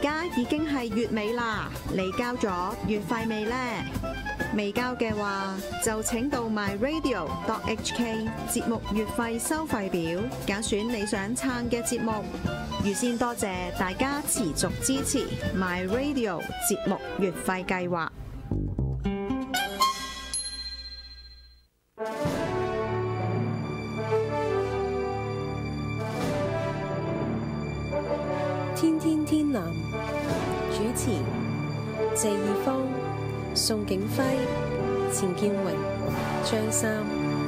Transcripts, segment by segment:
家已經係月尾啦，你交咗月費未呢？未交嘅話，就請到 myradio.hk 節目月費收費表，揀選你想撐嘅節目。預先多謝大家持續支持 myradio 節目月費計劃。 天天天藍主持謝義方、宋景輝、錢建榮、張三。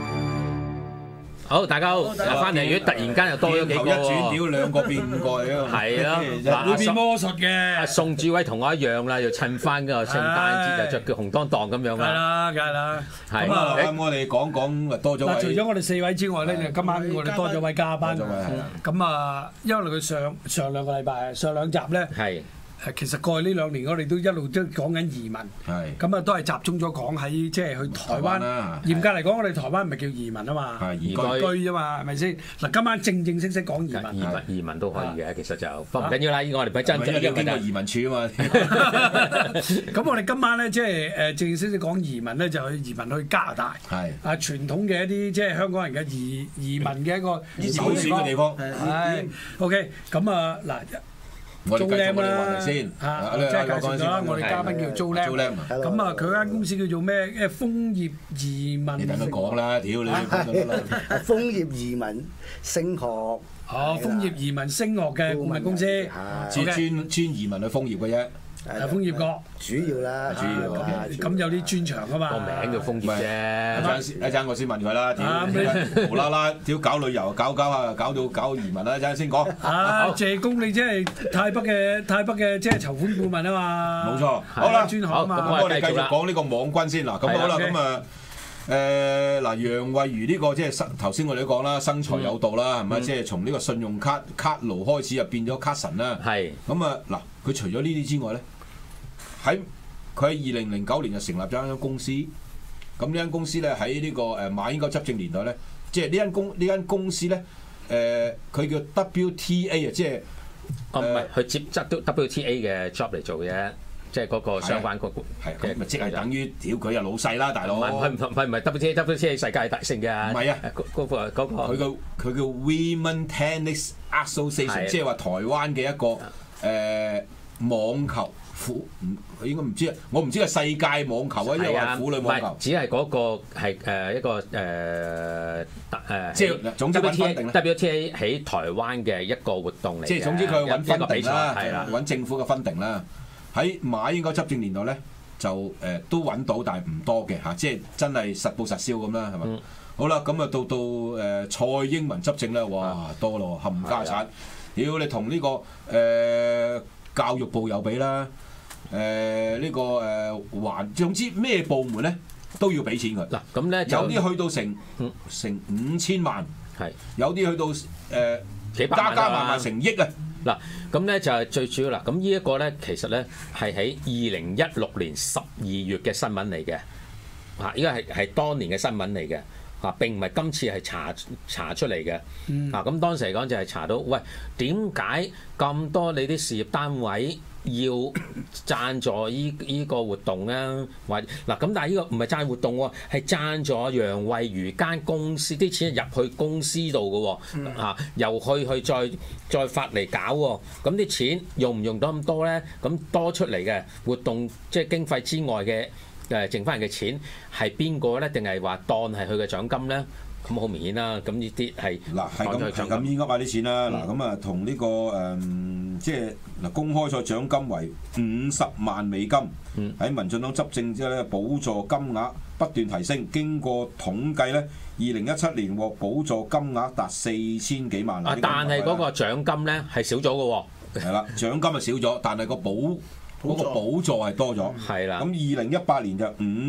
好，大家好，翻嚟。如果突然間又多咗幾個， 一轉屌兩個變五個啊！ 係咯， 會變魔術嘅。 阿宋志偉同我一樣啦，要襯翻個聖誕節就着叫紅當當咁樣啦。 梗係啦。 係咁啊，咁我哋講多咗位。 嗱，除咗我哋4位之外咧，就今晚我哋多咗位嘉賓。咁啊，因為佢上兩個禮拜上兩集咧。係。其實過去呢2年，我哋都一路都講緊移民，咁啊都係集中咗講喺即係去台灣。嚴格嚟講，我哋台灣唔係叫移民啊嘛，移居啫嘛，係咪先？嗱，今晚正式講移民。 移民都可以嘅，其實就不唔緊要啦。依個我哋唔係真正經過移民處啊嘛。 咁我哋今晚咧即係正式講移民咧，就去移民去加拿大。係啊，傳統嘅一啲即係香港人嘅移民嘅一個首選嘅地方。 係 OK，咁啊嗱。 租靚啦，先即係介紹咗啦。我哋嘉賓叫租靚，咁啊佢間公司叫做咩？楓葉移民。 你等佢講啦，屌你！ 楓葉移民升學。 哦，楓葉移民升學嘅顧問公司， 專移民去楓葉嘅啫。 係楓葉國主要啦， 主要咁有啲專長啊嘛， 個名叫楓葉啫。 一陣我先問佢啦，無啦啦屌搞旅遊搞下搞移民啦，一陣先講。 謝公你即係泰北嘅即係籌款顧問啊嘛。 冇錯，好啦， 專項啊嘛。 咁我哋繼續講呢個網軍先嗱，咁好啦，咁啊楊惠如呢個即係頭先我哋都講啦，生財有道啦，係咪？即係從呢個信用卡奴開始就變咗卡神啦。係。咁啊嗱，佢除咗呢啲之外咧。佢喺2009年就成立咗一間公司，咁呢間公司咧喺呢個馬英九執政年代咧，即係呢間公司咧，佢叫 WTA 啊，即係唔係佢接執 WTA 嘅 job 嚟做嘅，即係嗰個相關嗰係咪即係等於屌佢又老細啦，大佬。唔係 WTA 世界大勝嘅。唔係啊，嗰個佢叫 Women Tennis Association， 即係話台灣嘅一個網球。應該唔知啊，我唔知係世界網球啊，因為話婦女網球。 只係嗰個係一個即係總之 WTA 喺台灣嘅一個活動嚟。 即係總之佢揾分定啦， 係啦， 揾政府嘅分定啦。喺馬英九執政年代咧，就都揾到，但係唔多嘅嚇，即係真係實報實銷咁啦，係咪？好啦，咁啊到蔡英文執政咧，哇多咯，冚家產。屌你同呢個教育部有比啦。呢個總之咩部門咧都要俾錢佢。嗱咁咧有啲去到成5000萬，係有啲去到加埋成億啊！ 嗱咁咧就係最主要啦。咁呢一個咧其實咧係喺2016年12月嘅新聞嚟嘅，嚇依個係當年嘅新聞嚟嘅。啊，並唔係今次係查出嚟嘅。啊，咁當時嚟講就係查到，喂，點解咁多你啲事業單位要贊助依個活動咧？或嗱咁，但係呢個唔係贊活動喎，係贊助楊惠如間公司啲錢入去公司度嘅喎。啊，又去再發嚟搞喎。咁啲錢用唔用到咁多咧？咁多出嚟嘅活動即係經費之外嘅。剩翻嚟嘅錢係邊個咧？定係話當係佢嘅獎金咧？咁好明顯啦。咁呢啲係嗱係咁依噏下啲錢啦。嗱咁啊同呢個即係嗱公開咗獎金為50萬美金。喺民進黨執政之後咧，補助金額不斷提升。經過統計咧，2017年獲補助金額達4000幾萬。 但係嗰個獎金咧係少咗嘅喎。 係啦，獎金係少咗，但係嗰個補助係多咗，係啦。咁2018年就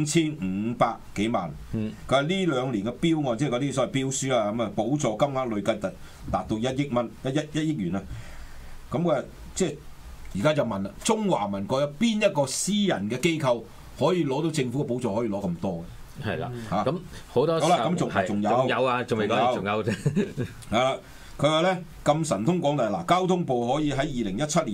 5500幾萬，佢話呢2年嘅標案，即係嗰啲所謂標書啊，咁啊補助金額累計達到1億蚊，1億元啊。咁佢即係而家就問啦，中華民國有邊一個私人嘅機構可以攞到政府嘅補助，可以攞咁多嘅？ 係啦，咁好多。 好啦，咁仲有啊，仲未講，仲有啫。係啦，佢話咧咁神通廣大，嗱，交通部可以喺2017年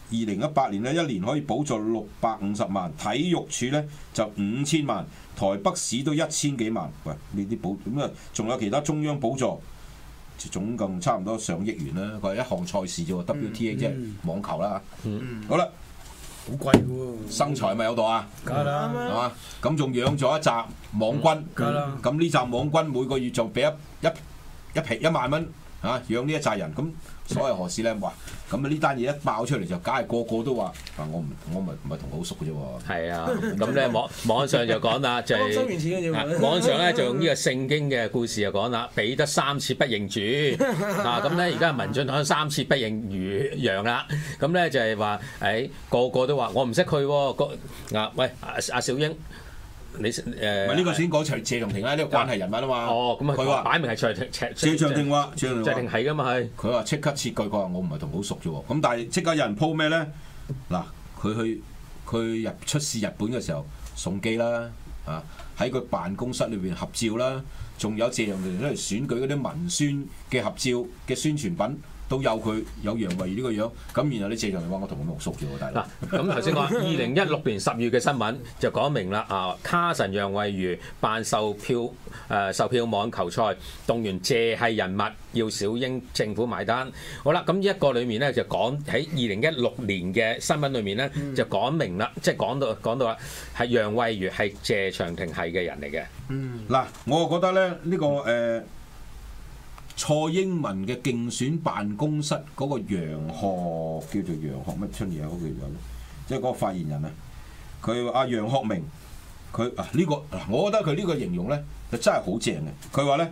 2018年咧，一年可以補助650萬，體育署咧就5000萬，台北市都1000幾萬。喂，呢啲補咁啊，仲有其他中央補助，總共差唔多上億元啦。佢係一項賽事啫喎，WTA 即係網球啦。好啦， 好貴喎， 生財咪有度啊？ 梗係啦， 係嘛？咁仲養咗一紮網軍，咁呢紮網軍每個月就俾1萬蚊嚇養呢一紮人，咁所謂何事咧？哇！咁啊呢單嘢一爆出嚟就梗係個個都話啊，我唔係同佢好熟嘅啫喎。係啊，咁咧網上就講啦，就係網上咧就用呢個聖經嘅故事就講啦，彼得3次不認主啊，咁咧而家民進黨3次不認羊啦，咁咧就係話個個都話我唔識佢喎，喂阿小英。你呢個先講謝長廷啦，呢個關係人物啊嘛。 哦，咁佢話擺明係謝長廷話，謝長廷係噶嘛係。 佢話即刻切句，佢話我唔係同好熟啫喎。咁但係即刻有人 po 咩咧？嗱，佢出使日本嘅時候送機啦，啊喺佢辦公室裏邊合照啦，仲有謝長廷出嚟選舉嗰啲文宣嘅合照嘅宣傳品。都有佢有楊惠如呢個樣，咁然後你謝長廷話我同佢冇熟啫喎，大佬。 嗱，咁頭先話2016年10月嘅新聞就講明啦，啊卡神楊惠如辦售票網球賽，動員謝系人物，要小英政府埋單。好啦，咁呢一個裏面咧就講喺2016年嘅新聞裏面咧就講明啦，即係講到啦，係楊惠如係謝長廷系嘅人嚟嘅。 嗱，我覺得咧呢個蔡英文嘅競選辦公室嗰個楊學叫做楊學乜春嘢嗰個人，即係嗰個發言人啊，佢阿楊學明，佢呢個我覺得佢呢個形容咧就真係好正嘅。佢話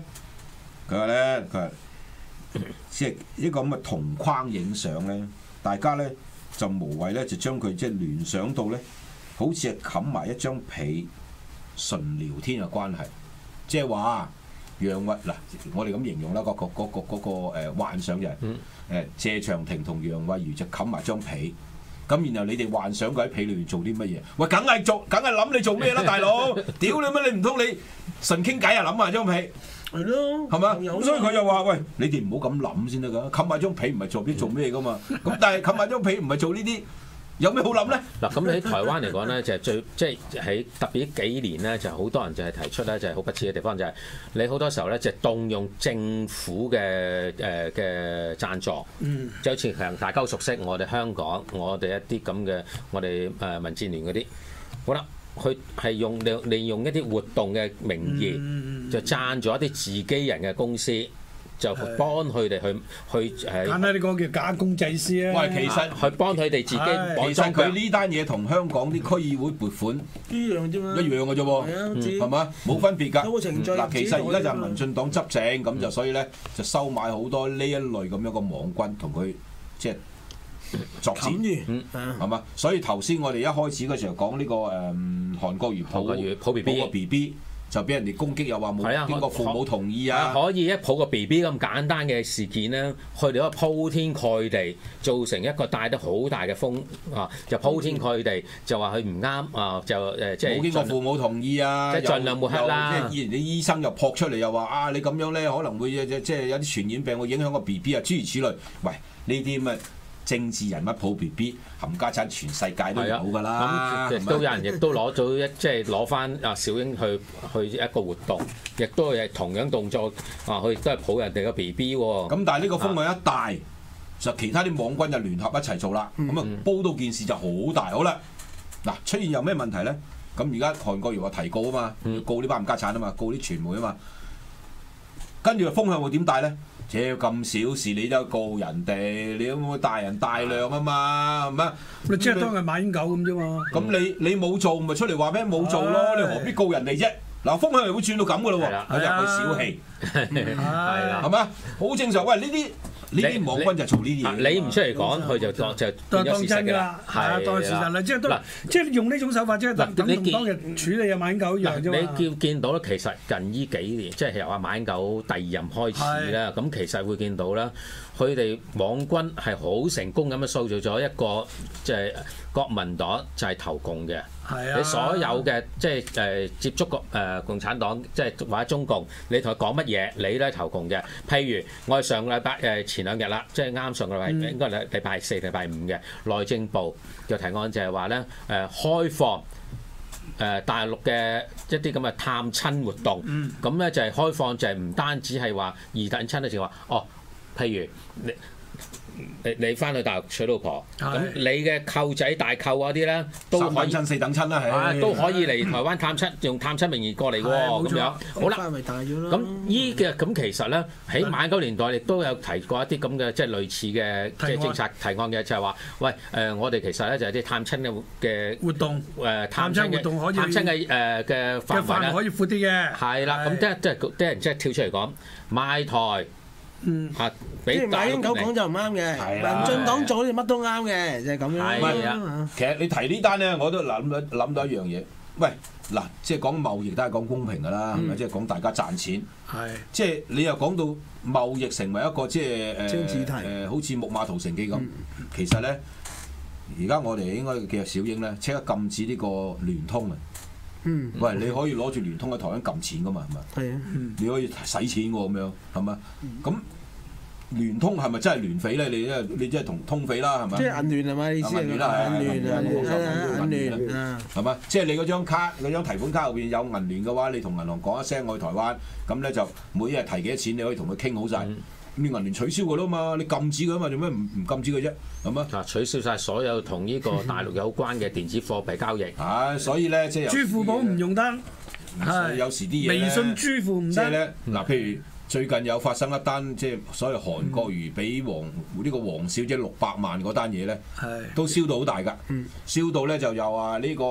即係一個咁嘅同框影相咧，大家咧就無謂咧就將佢即係聯想到咧，好似係冚埋一張被純聊天嘅關係，即係話。楊惠嗱，我哋咁形容啦，個幻想就係謝長廷同楊惠如就冚埋張被，咁然後你哋幻想佢喺被裏邊做啲乜嘢？喂，梗係諗你做咩啦，大佬！屌你乜？你唔通你純傾偈啊？諗埋張被係咯，係嘛？咁所以佢就話：喂，你哋唔好咁諗先得㗎，冚埋張被唔係做咩㗎嘛？咁但係冚埋張被唔係做呢啲。有咩好諗咧？ 嗱，咁你喺台灣嚟講咧，就係即係喺特別呢幾年咧，就好多人就係提出咧，就係好不齒嘅地方，就係你好多時候咧，就係動用政府嘅贊助，就好似大家熟悉我哋香港，我哋一啲咁嘅我哋民建聯嗰啲，好啦，佢係利用一啲活動嘅名義，就贊助一啲自己人嘅公司。就幫佢哋去簡單啲講叫假公濟私啊！ 喂，其實去幫佢哋自己。 其實佢呢單嘢同香港啲區議會撥款一樣啫嘛，一樣嘅啫喎，係嘛？冇分別㗎。嗱，其實而家就係民進黨執政，咁就所以咧就收買好多呢一類咁樣嘅網軍同佢即係作戰，係嘛？所以頭先我哋一開始嗰時候講呢個韓國瑜抱個 BB。就俾人哋攻擊，又話冇經過父母同意啊！ 可以一抱個 BB 咁簡單嘅事件咧，佢哋可以鋪天蓋地造成一個帶得好大嘅風啊！就鋪天蓋地就話佢唔啱啊！就即係冇經過父母同意啊！ 即係盡量抹黑啦！ 即係啲醫生又撲出嚟又話啊！你咁樣咧可能會即係有啲傳染病會影響個 BB 啊！諸如此類。喂，呢啲咁嘅政治人物抱 BB，冚家產全世界都有㗎啦。 咁亦都有人亦都攞咗即係攞翻阿小英去一個活動，亦都係同樣動作啊！佢亦都係抱人哋個 BB 喎。 咁但係呢個風向一大，就其他啲網軍就聯合一齊做啦。咁啊煲到件事就好大。好啦，嗱出現有咩問題咧？咁而家韓國瑜話提告啊嘛，要告呢班冚家產啊嘛，告啲傳媒啊嘛。跟住風向會點大咧？咁小事你都告人哋，你有冇大人大量啊嘛？係咪？ 你即係當係馬英九咁啫嘛。 咁你冇做咪出嚟話咩冇做咯？你何必告人哋啫？嗱，風向又會轉到咁噶咯喎，佢就佢小氣，係啦，係嘛？好正常。喂，呢啲網軍就做呢啲嘢。 你唔出嚟講，佢就當真㗎啦，係當事實啦。即係用呢種手法，即係等同當日處理阿馬英九一樣啫嘛。 你見到咧，其實近呢幾年，即係由阿馬英九第二任開始啦，咁其實會見到啦，佢哋網軍係好成功咁樣塑造咗一個即係國民黨就係投共嘅。 你所有嘅即係接觸共產黨，即係或者中共，你同佢講乜嘢，你都係投共嘅。譬如我哋上個禮拜前兩日啦，即係啱上個禮拜，應該係禮拜四、禮拜五嘅內政部嘅提案就係話咧開放大陸嘅一啲咁嘅探親活動，咁咧就係開放就係唔單止係話二等親咧，就話譬如你翻去大陸娶老婆，咁你嘅舅仔大舅嗰啲咧都可以三等親四等親啦， 都可以嚟台灣探親，用探親名義過嚟喎，咁樣好啦。 範圍大咗啦。 咁其實咧喺晚9年代亦都有提過一啲咁嘅即係類似嘅即係政策提案嘅，就係話喂我哋其實咧就係啲探親嘅活動探親活動可以探親嘅範圍咧可以闊啲嘅。係啦，咁即係啲人即係跳出嚟講賣台。 即係馬英九講就唔啱嘅，民進黨做乜都啱嘅，就係咁樣。 係啊， 其實你提呢單咧，我都諗到一樣嘢。喂，嗱，即係講貿易都係講公平㗎啦，係咪？即係講大家賺錢。係。即係你又講到貿易成為一個即係政治題， 好似木馬屠城記咁。其實咧，而家我哋應該叫小英咧，即刻禁止呢個聯通啊！喂，你可以攞住聯通喺台灣撳錢噶嘛，係咪？係啊，你可以使錢喎，咁樣係咪？咁聯通係咪真係聯匪咧？你即係同通匪啦，係咪？即係銀聯係咪？意思係銀聯啊，銀聯啊，係嘛？即係你嗰張卡、嗰張提款卡入邊有銀聯嘅話，你同銀行講一聲我去台灣，咁咧就每日提幾多錢，你可以同佢傾好晒。咁你銀聯取消佢啦嘛，你禁止佢啊嘛，做咩唔禁止佢啫？係嘛？ 取消晒所有同呢個大陸有關嘅電子貨幣交易。 所以咧即係支付寶唔用得， 有時啲嘢微信支付唔得。 即係咧嗱，譬如最近有發生一單即係所謂韓國瑜俾呢個黃小姐600萬嗰單嘢咧，都燒到好大㗎。燒到咧就又話呢個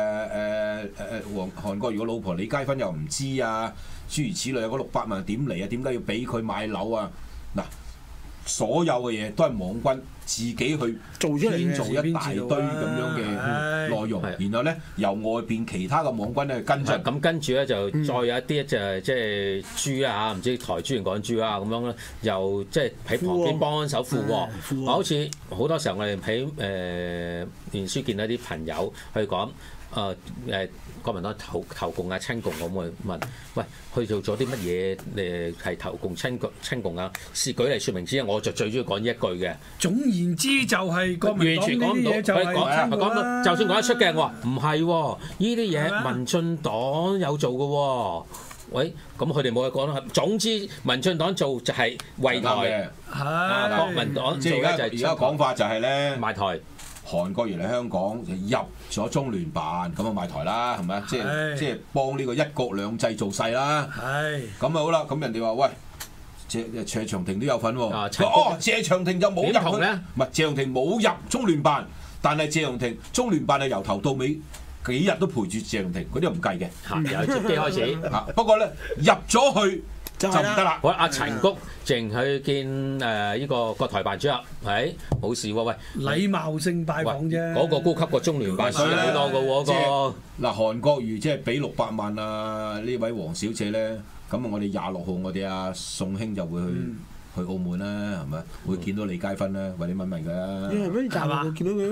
韓國瑜個老婆李佳芬又唔知啊，諸如此類啊，嗰600萬點嚟啊？點解要俾佢買樓啊？嗱，所有嘅嘢都係網軍自己去做出嚟，做一大堆咁樣嘅內容，然後咧由外邊其他嘅網軍咧跟進。 咁跟住咧就再有一啲就係即係豬啦嚇，唔知台豬定港豬啊咁樣咧，又即係喺旁邊幫手附和。好似好多時候我哋喺面書見到啲朋友去講。國民黨投共啊、親共，我會問：喂，佢做咗啲乜嘢？係投共親共啊？是舉例説明之，我就最中意講呢一句嘅。 總言之，就係國民黨呢啲嘢就係親共啦。 就算講得出嘅，我話唔係喎，呢啲嘢民進黨有做嘅喎。喂，咁佢哋冇嘢講啦。總之，民進黨做就係圍台，國民黨做咧就係而家講法就係咧賣台。 韓國瑜嚟香港就入咗中聯辦，咁啊賣台啦，係咪？即係幫呢個一國兩制做勢啦。咁啊好啦，咁人哋話喂，謝長廷都有份喎。謝長廷就冇入咧，唔係謝長廷冇入中聯辦，但係謝長廷中聯辦係由頭到尾幾日都陪住謝長廷，嗰啲唔計嘅。 由接機開始。 不過咧入咗去。就唔得啦！ 我阿陳菊淨去見呢個國台辦主任，係冇事喎。喂， 禮貌性拜訪啫。 嗰個高級過中聯辦主任好多嘅喎， 嗱韓國瑜即係俾600萬啊！呢位黃小姐咧，咁我哋26號我哋阿宋兄就會去澳門啦，係咪？會見到李佳芬啦，或者問佢啦。 因為俾站路見到佢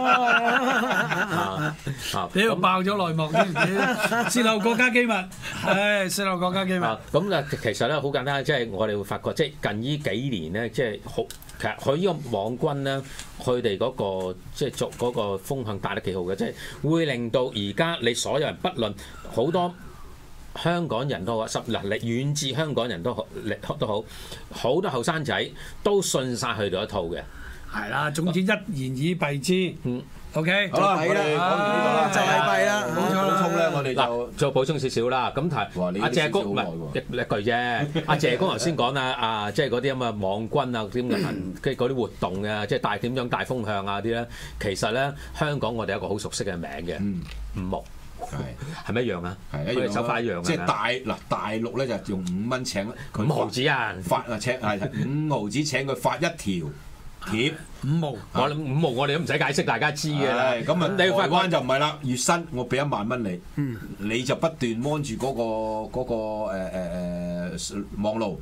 咩？ 你又爆咗內幕添，泄露國家機密，泄露國家機密。 咁啊，其實咧好簡單，即係我哋會發覺，即係近呢幾年咧，即係好，其實佢呢個網軍咧，佢哋嗰個即係作嗰個風向帶得幾好嘅，即係會令到而家你所有人，不論好多。香港人都好，嗱，遠至香港人都好，好多後生仔都信晒佢哋一套嘅。 係啦，總之一言以蔽之。OK， 好啦，我哋講完呢個啦， 就係弊啦。 冇錯啦，補充咧，我哋就再補充少少啦。咁提阿謝公唔係一句啫。阿謝公頭先講啦，即係嗰啲咁嘅網軍啊，啲咁嘅即係嗰啲活動啊，即係點樣大風向啊啲咧。其實咧，香港我哋有一個好熟悉嘅名嘅，五毛。係咪一樣啊？係一樣，手法一樣嘅。即係大陸咧就用5蚊請佢 5毫子啊， 發啊請係5毫子請佢發一條貼 5毛。 我諗5毛我哋都唔使解釋，大家知嘅啦。 咁啊，台灣就唔係啦，月薪我俾1萬蚊你，你就不斷 mon 住嗰個網路。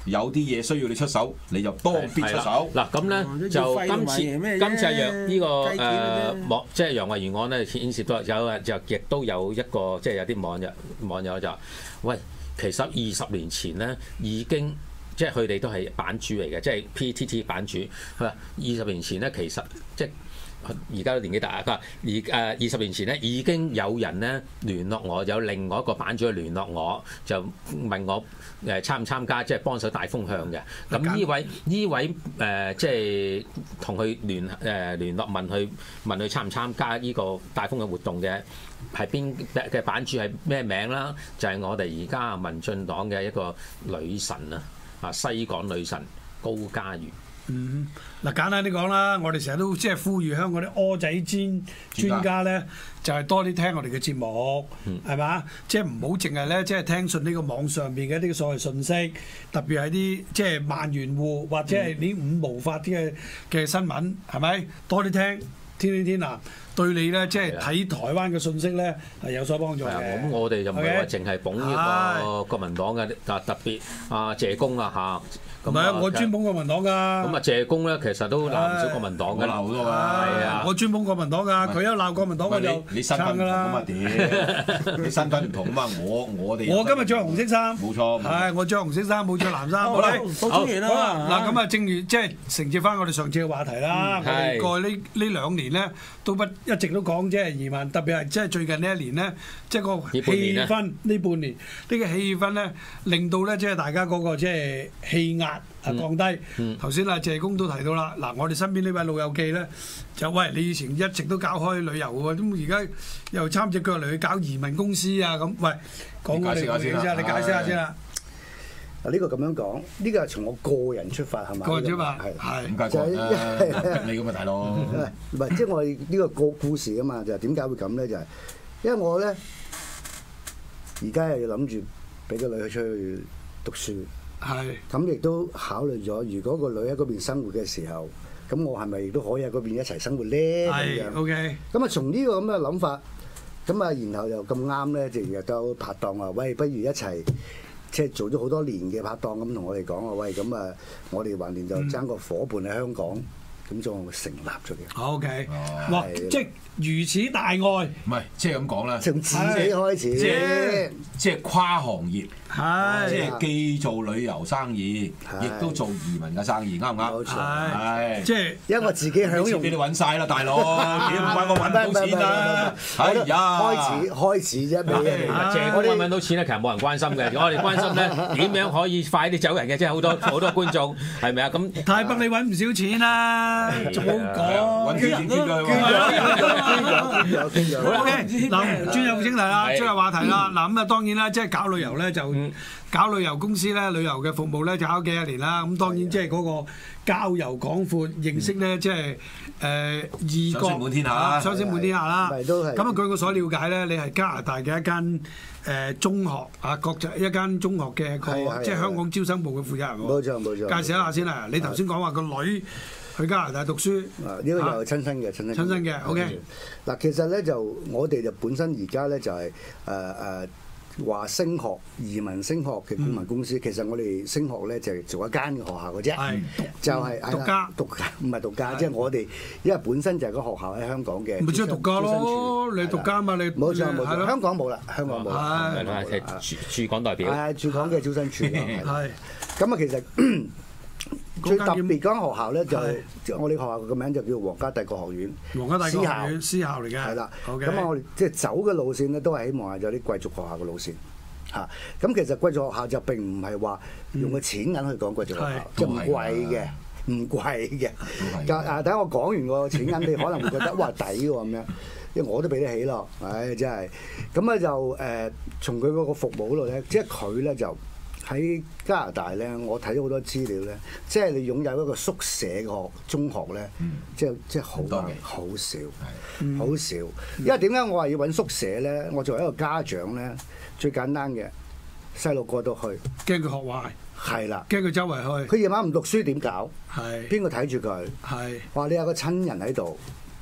有啲嘢需要你出手，你就當必出手。 嗱咁咧就今次係呢個即係楊惠如案咧，牽涉到就亦都有一個即係有啲網友就話：喂，其實20年前咧已經即係佢哋都係版主嚟嘅，即係 PTT 版主。佢話20年前咧其實即係。而家都年紀大，佢話20年前咧已經有人咧聯絡我，有另外一個版主去聯絡我，就問我參唔參加，即係幫手帶風向嘅。咁呢位即係同佢聯絡問佢參唔參加呢個帶風向活動嘅係邊嘅版主係咩名啦？就係我哋而家民進黨嘅一個女神啊，西港女神高嘉瑜。 嗱簡單啲講啦，我哋成日都即係呼籲香港啲蚵仔煎專家咧，就係多啲聽我哋嘅節目，係嘛？即係唔好淨係咧，即係聽信呢個網上邊嘅一啲所謂信息，特別係啲即係萬元戶或者係啲五毛發啲嘅新聞，係咪？多啲聽天藍對你咧，即係睇台灣嘅信息咧係有所幫助嘅。 咁我哋就唔係話淨係捧呢個國民黨嘅，特別謝公啊嚇。 唔係啊！我專捧國民黨㗎。咁啊，謝公咧其實都鬧唔少國民黨嘅，鬧好多㗎。係啊， 我專捧國民黨㗎。佢一鬧國民黨我就你身份唔同啊嘛？屌，你身份唔同啊嘛！我哋我今日着紅色衫， 冇錯。係我着紅色衫，冇着藍衫。 好啦，好完啦。 嗱咁啊，正如即係承接翻我哋上次嘅話題啦。我哋過去呢2年咧，都一直都講即係移民，特別係即係最近呢1年咧，即係個氣氛呢半年呢個氣氛咧，令到咧即係大家嗰個即係氣壓降低。頭先啊謝公都提到啦，嗱我哋身邊呢位老友記咧就喂，你以前一直都搞開旅遊喎，咁而家又參隻腳嚟去搞移民公司啊咁，喂講我哋先，你解釋下先啦。 嗱呢個咁樣講，呢個係從我個人出發係咪？ 個人出發係點解講你咁啊大佬？ 唔係即係我哋呢個故事啊嘛，就係點解會咁咧？就係因為我咧而家又要諗住俾個女去出去讀書。 係， 咁亦都考慮咗，如果個女喺嗰邊生活嘅時候，咁我係咪亦都可以喺嗰邊一齊生活咧？ 係，OK。 咁啊，從呢個咁嘅諗法，咁啊，然後又咁啱咧，就亦都拍檔話，喂，不如一齊即係做咗好多年嘅拍檔咁，同我哋講話，喂，咁啊，我哋橫掂就爭個伙伴喺香港，咁就成立咗嘅。 OK，哇，即係如此大愛， 唔係即係咁講啦， 從自己開始， 即係跨行業。 係， 即係既做旅遊生意，亦都做移民嘅生意，啱唔啱？ 冇錯， 係， 即係因為我自己享用， 俾你揾晒啦，大佬，點唔關我揾到錢啊？係呀， 開始啫， 謝公揾到錢咧，其實冇人關心嘅，我哋關心咧點樣可以快啲走人嘅，即係好多觀眾係咪啊？咁泰北你揾唔少錢啦，仲好講， 捐人捐咗， 好啦，嗱，轉入正題啦，轉入話題啦，嗱咁啊當然啦，即係搞旅遊咧就。搞旅遊公司咧，旅遊嘅服務咧就搞幾多年啦。咁當然即係嗰個交遊廣闊，認識咧即係異國，雙星滿天下啦。咁啊據我所了解咧，你係加拿大嘅一間中學啊，國際一間中學嘅即係香港招生部嘅負責人喎。 冇錯。 介紹一下先啦。你頭先講話個女去加拿大讀書， 呢個又係親身嘅，親身嘅。 OK。 嗱，其實咧就我哋就本身而家咧就係話升學移民升學嘅顧問公司，其實我哋升學咧就係做一間嘅學校嘅啫，就係獨家唔係獨家，即係我哋因為本身就係個學校喺香港嘅， 咪即係獨家咯，你獨家嘛你冇錯，香港冇啦，香港冇啦， 係駐港代表， 係駐港嘅招生處咯， 係咁啊，其實最特別嗰間學校咧就係我哋學校個名就叫皇家帝國學院， 皇家帝國學院私校嚟嘅， 係啦。咁啊，我哋即係走嘅路線咧，都係希望係有啲貴族學校嘅路線嚇。咁其實貴族學校就並唔係話用個錢銀去講貴族學校，就唔貴嘅，唔貴嘅。等我講完個錢銀，你可能會覺得哇抵喎咁樣，因為我都俾得起咯。唉，真係咁咧就從佢嗰個服務嗰度咧，即係佢咧就。喺加拿大咧，我睇咗好多資料咧，即係你擁有一個宿舍嘅中學咧，即係好少，好少。因為點解我話要揾宿舍咧？我作為一個家長咧，最簡單嘅細路過到去， 驚佢學壞， 係啦， 驚佢周圍去， 佢夜晚唔讀書點搞？ 係邊個睇住佢？ 係話你有個親人喺度，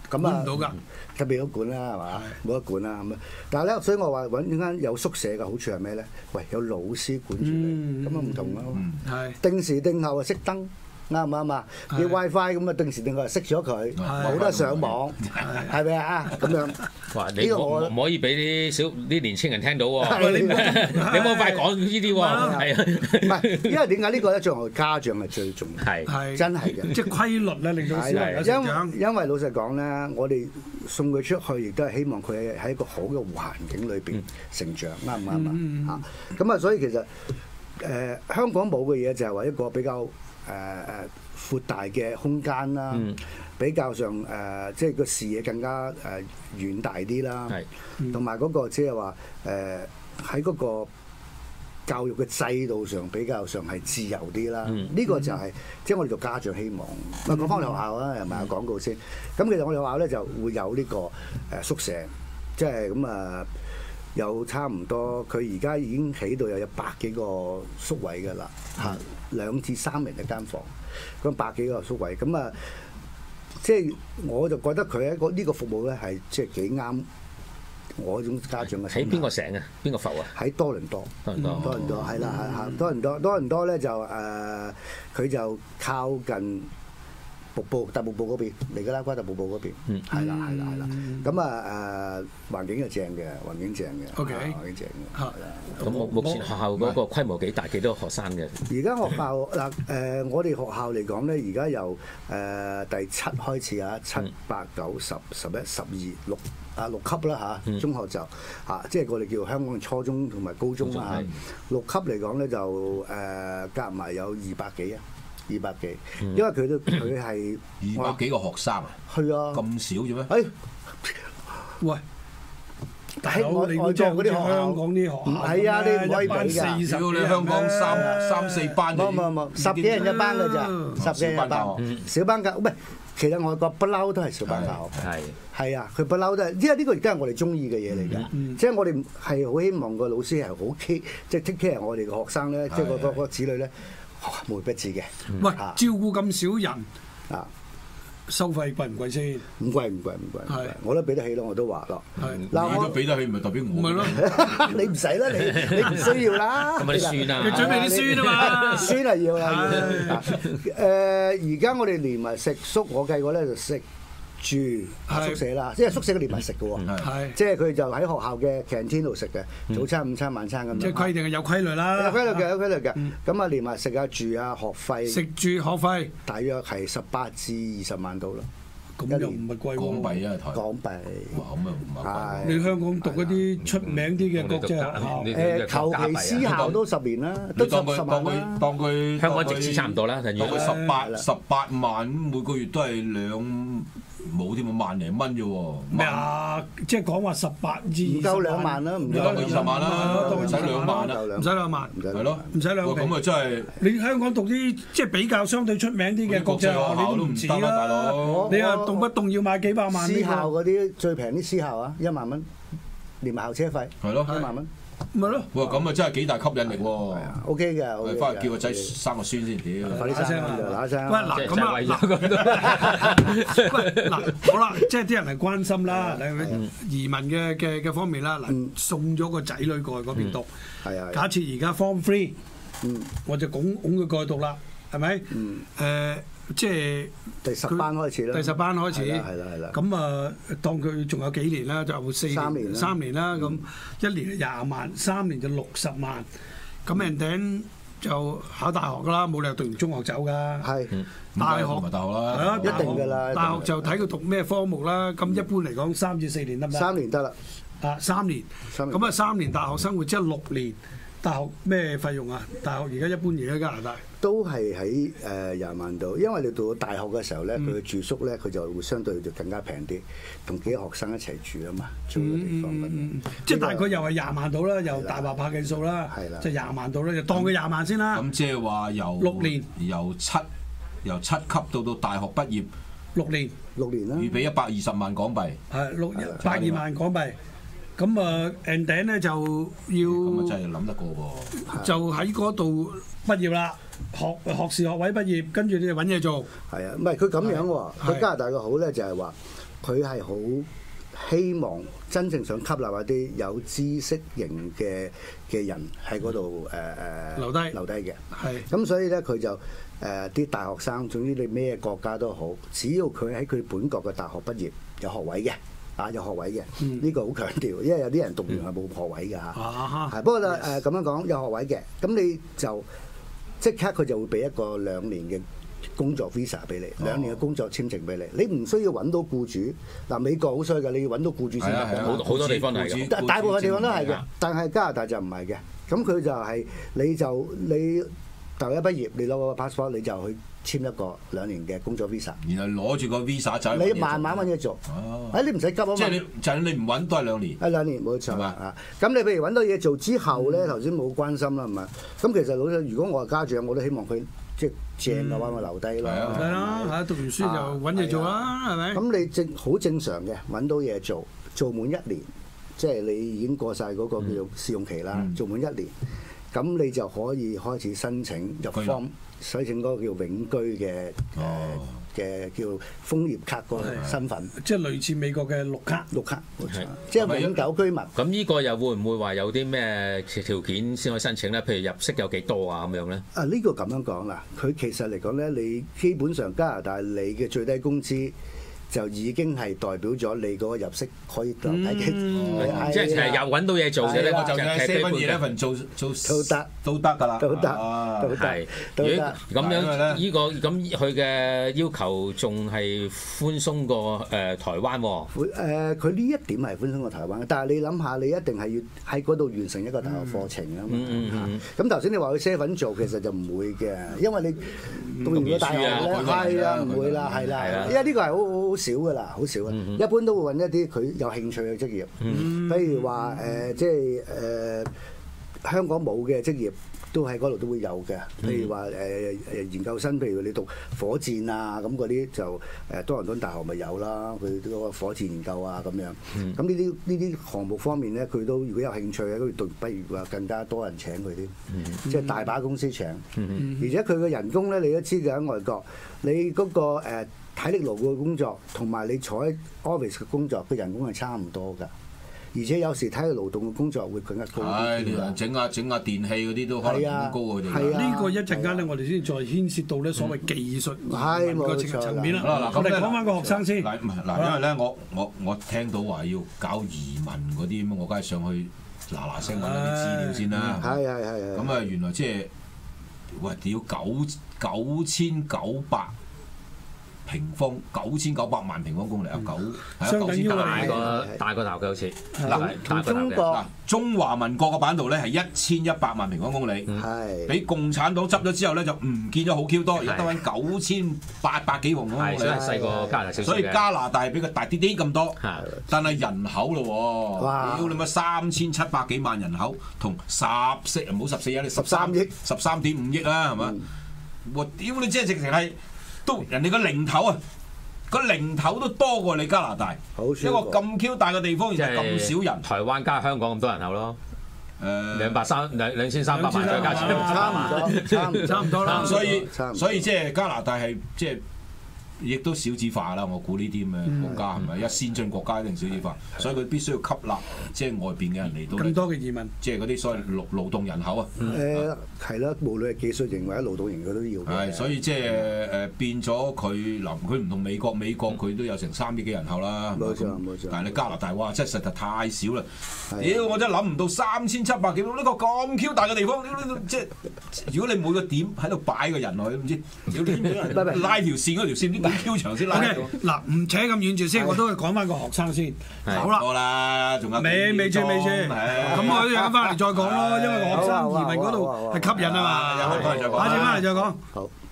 咁管唔到㗎， 特別好管啦，係嘛？冇得管啦咁啊！但係咧，所以我話揾間有宿舍嘅好處係咩咧？喂，有老師管住你，咁啊唔同咯。係定時定候啊熄燈。啱唔啱啊？啲 WiFi 咁啊，定時定候熄咗佢，冇得上網，係咪啊？咁樣。 哇！你唔可以俾啲年青人聽到喎。你唔好快講呢啲喎。係啊。 唔係，因為點解呢個咧？作為家長係最重要。係真係嘅。 即係規律咧，令到小朋友成長。 因為老實講咧，我哋送佢出去，亦都係希望佢喺一個好嘅環境裏邊成長，啱唔啱啊？嚇！咁啊，所以其實香港冇嘅嘢就係話一個比較。闊大嘅空間啦，比較上即係個視野更加遠大啲啦，同埋嗰個即係話喺嗰個教育嘅制度上比較上係自由啲啦。呢個就係即係我哋做家長希望。講翻我哋學校啦，係咪啊？廣告先。咁其實我哋學校咧就會有呢個宿舍，即係咁啊。有差唔多，佢而家已經起到有100幾個宿位㗎啦，嚇2至3人一間房，咁100幾個宿位，咁啊，即係我就覺得佢喺呢個服務咧係即係幾啱我種家長嘅。 喺邊個城啊？邊個埠啊？ 喺多倫多。多倫多係啦，多倫多咧就佢就靠近。大瀑布嗰邊，尼加拉瓜大瀑布嗰邊，係啦。咁啊環境係正嘅，環境正嘅。 OK， 環境正嘅。 咁目前學校嗰個規模幾大？幾多學生嘅？ 而家學校嗱我哋學校嚟講咧，而家由第7開始啊，7、8、9、10、11、12、6級啦嚇，中學就即係我哋叫香港嘅初中同埋高中啦嚇。6級嚟講咧就夾埋有200幾啊。200幾，因為佢係 200幾個學生啊， 係啊， 咁少啫咩？ 喂，喺外國嗰啲學校， 香港啲學校唔係啊，你唔可以比㗎。 只要你香港三四班， 冇10幾人一班㗎咋，10幾人一班，小班教，唔係，其實外國不嬲都係小班教學，係啊，佢不嬲都係，因為呢個亦都係我哋中意嘅嘢嚟㗎，即係我哋係好希望個老師係好 care，即係 take care 我哋嘅學生咧，即係個子女咧。無微不至嘅。 喂，照顧咁少人啊，收費貴唔貴先？ 唔貴，我都俾得起咯，我都話咯。 嗱，你都俾得起，咪代表我？ 咪咯， 你唔使啦，你唔需要啦。 咁你算啊？ 你準備啲書啊嘛？ 書係要啦。而家我哋連埋食宿，我計過咧就食住宿舍啦，即係宿舍佢連埋食嘅喎，即係佢就喺學校嘅 canteen 度食嘅，早餐、午餐、晚餐咁樣。 即係規定係有規律啦。 有規律嘅。咁啊，連埋食啊、住啊、學費。 食住學費大約係18至20萬到啦。 咁又唔係貴喎。 港幣啊，台。 港幣。 哇，咁啊唔係貴。 你香港讀嗰啲出名啲嘅國際學校， 求其私校都10年啦，都10萬啦。 當佢香港直資差唔多啦， 當佢18萬，每個月都係冇添喎，1萬零蚊啫喎。 咩啊？即係講話18至唔夠2萬啦，唔夠20萬啦，唔使2萬啦， 唔使2萬， 係咯， 唔使2萬。 咁啊真係你香港讀啲即係比較相對出名啲嘅國際學校，你都唔止啦，大佬。你話動不動要買幾百萬？ 私校嗰啲最平啲私校啊，1萬蚊，連埋校車費， 係咯 ，1萬蚊。 咪咯， 哇！咁啊真係幾大吸引力喎。 OK 嘅， 翻嚟叫個仔生個孫先，屌！ 快啲生啊！ 喂，嗱咁啊，嗱好啦，即係啲人係關心啦，移民嘅方面啦，嗱送咗個仔女過去嗰邊讀，假設而家 Form 3，我就拱佢過去讀啦，係咪？即係第10班開始啦。 第10班開始， 係啦。 咁啊，當佢仲有幾年啦，就3年啦。咁1年20萬，3年就60萬。咁人哋就考大學㗎啦，冇理由讀完中學走㗎。係，大學啦， 係啊， 一定㗎啦。 大學就睇佢讀咩科目啦。咁一般嚟講，3至4年得唔得 ？3年得啦。 3年。咁啊，3年大學生活即係6年。大學咩費用啊？大學而家一般而家加拿大都係喺20萬度，因為你到大學嘅時候咧，佢嘅住宿咧，佢就會相對就更加平啲，同幾個學生一齊住啊嘛，租個地方即係大概又係20萬到啦，又大話拍計數啦，即係20萬到啦，就當佢20萬先啦。 咁即係話由6年，由7級到大學畢業 6年啦， 預備120萬港幣， 係120萬港幣。咁啊 and then 咧就要咁啊真係諗得過喎， 就喺嗰度畢業啦，學士學位畢業，跟住你就揾嘢做。 係啊，唔係佢咁樣喎，佢加拿大嘅好咧就係話， 佢係好希望真正想吸納一啲有知識型嘅人喺嗰度留低嘅。係。咁所以咧，佢就啲大學生，總之你咩國家都好，只要佢喺佢本國嘅大學畢業有學位嘅。有學位嘅，呢個好強調，因為有啲人讀完係冇學位嘅嚇。係不過咁樣講，有學位嘅，咁你就即刻佢就會俾一個2年嘅工作 visa 俾你，2年嘅工作簽證俾你。你唔需要揾到僱主。嗱，美國好衰㗎，你要揾到僱主先得㗎。 好多地方係嘅， 大部分地方都係嘅，但係加拿大就唔係嘅。咁佢就係你大學一畢業，你攞個 passport 你就去簽一個2年嘅工作 visa， 然後攞住個 visa 走。 你慢慢揾嘢做。你唔使急啊嘛。即係你唔揾都係2年。 2年冇錯啊。咁你譬如揾到嘢做之後咧，頭先冇關心啦，係咪？咁其實老實，如果我係家長，我都希望佢即係正嘅話，我留低咯。 係啦，讀完書就揾嘢做啦，係咪？ 咁你好正常嘅，揾到嘢做，做滿1年，即係你已經過晒嗰個叫做試用期啦，做滿1年。咁你就可以開始申請入方，申請嗰個叫永居嘅叫楓葉卡嗰個身份， 即係類似美國嘅綠卡， 即係永久居民。 咁呢個又會唔會話有啲咩條件先可以申請咧？譬如入息有幾多啊？咁樣咧？ 呢個咁樣講啦，佢其實嚟講咧，你基本上加拿大你嘅最低工資就已經係代表咗你嗰個入息可以留低嘅， 即係又揾到嘢做嘅咧，我就係7-11做都得㗎啦， 都得， 係。如果咁樣呢個咁佢嘅要求仲係寬鬆過台灣喎。 佢呢一點係寬鬆過台灣，但係你諗下，你一定係要喺嗰度完成一個大學課程啊嘛。咁頭先你話去7-11做，其實就唔會嘅，因為你讀完個大學咧，係啊，唔會啦，係啦，因為呢個係好少㗎啦，好少啊！一般都會揾一啲佢有興趣嘅職業，譬如話即係香港冇嘅職業，都喺嗰度都會有嘅。譬如話研究生，譬如你讀火箭啊咁嗰啲，就多倫多大學咪有啦，佢嗰個火箭研究啊咁樣。咁呢啲項目方面咧，佢都如果有興趣嘅，佢讀不如話更加多人請佢啲，即係大把公司請。而且佢嘅人工咧，你都知嘅喺外國，你嗰個體力勞嘅工作同埋你坐喺 office 嘅工作，嘅人工係差唔多㗎。而且有時體力勞動嘅工作會更加高啲。 整下電器嗰啲都可能咁高佢哋。 呢個一陣間咧，我哋先再牽涉到咧所謂技術個層面啦。我哋講翻個學生先。 嗱，因為咧，我聽到話要搞移民嗰啲咁，我梗係上去嗱聲揾啲資料先啦。 係。 咁啊，原來即係喂屌9,900平方9900萬平方公里啊， 相等於大個頭嘅好似嗱，中華民國嘅版圖咧係1100萬平方公里，俾共產黨執咗之後咧就唔見咗好 Q 多，而家得返9800幾平方公里， 所以細過加拿大少少嘅。 所以加拿大比佢大啲咁多，但係人口咯喎，屌你乜3700幾萬人口，同唔好14啊，你13.5億啊，係嘛？我屌你即係直情係。都人哋個零頭啊，個零頭都多過你加拿大，一個咁 Q 大嘅地方，原來咁少人。 台灣加香港咁多人口咯，2300萬再加錢， 差唔多啦。 所以即係加拿大係即係。亦都少子化啦，我估呢啲咁嘅國家係咪一先進國家一定少子化，所以佢必須要吸納即係外邊嘅人嚟到更多嘅移民， 即係嗰啲所謂勞動人口啊。 係啦，無論係技術型或者勞動型，佢都要。 係，所以即係變咗佢嗱，佢唔同美國佢都有成3億幾人口啦。 冇錯。 但係你加拿大哇，真係實在太少啦！屌，我真係諗唔到3700幾呢個咁 Q 大嘅地方，即係如果你每個點喺度擺個人落去，唔知拉條線嗰條線超長先拉到。 嗱，唔扯咁遠住先，我都係講翻個學生先。好啦， 多啦，仲有未住。咁我一陣間翻嚟再講咯，因為學生移民嗰度係吸引啊嘛。下次翻嚟再講。 好。